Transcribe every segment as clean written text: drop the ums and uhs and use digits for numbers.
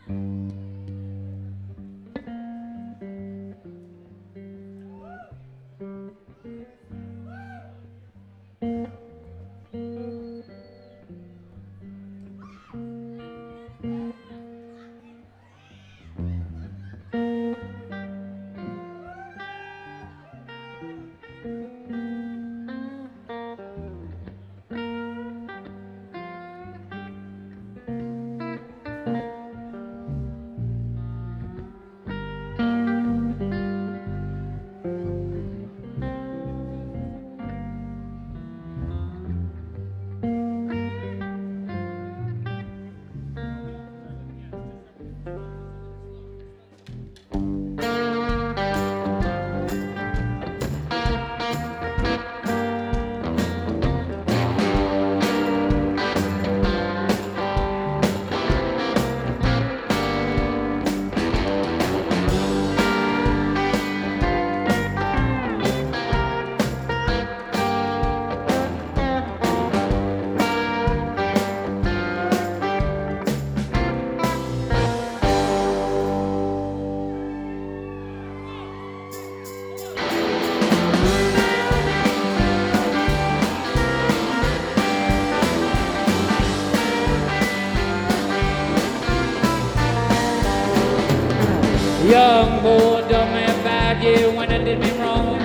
Young boy told me about you when it did me wrong.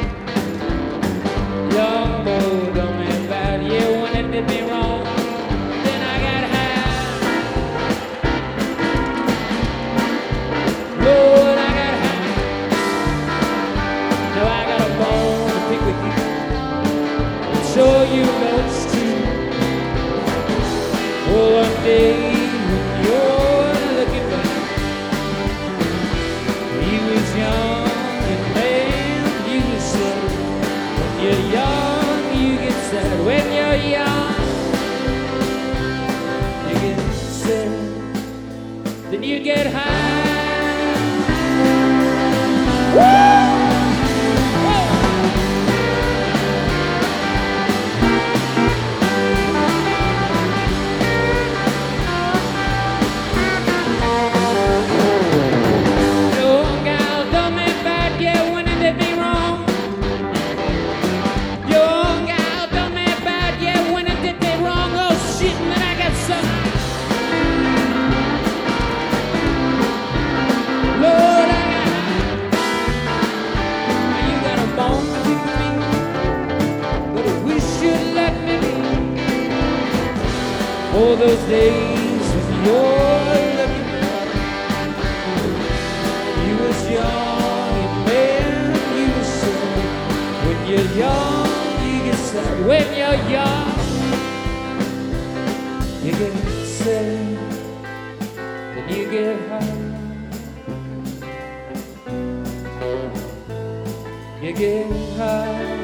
Young boy told me about you when it did me wrong. Then I got high. Lord, I got high. Now I got a bone to pick with you. I'm sure you know it's true. Oh, one day when you're looking back, young and man, you get sad. When you're young, you get sad. When you're young, you get sad. Then you get high. Woo! All those days with your looking back, you was young and man, you was sad. When you're young, you get sad. When you're young, you get sad. Then you get high. You get high.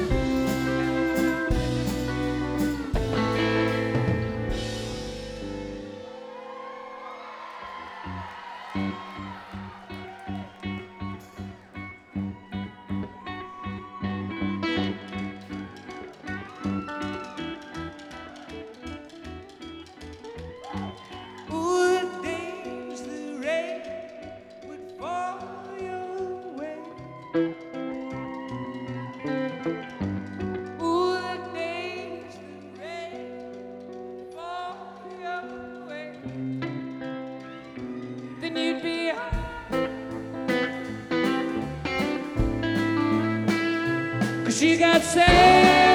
Then you'd be high. 'Cause you got sad.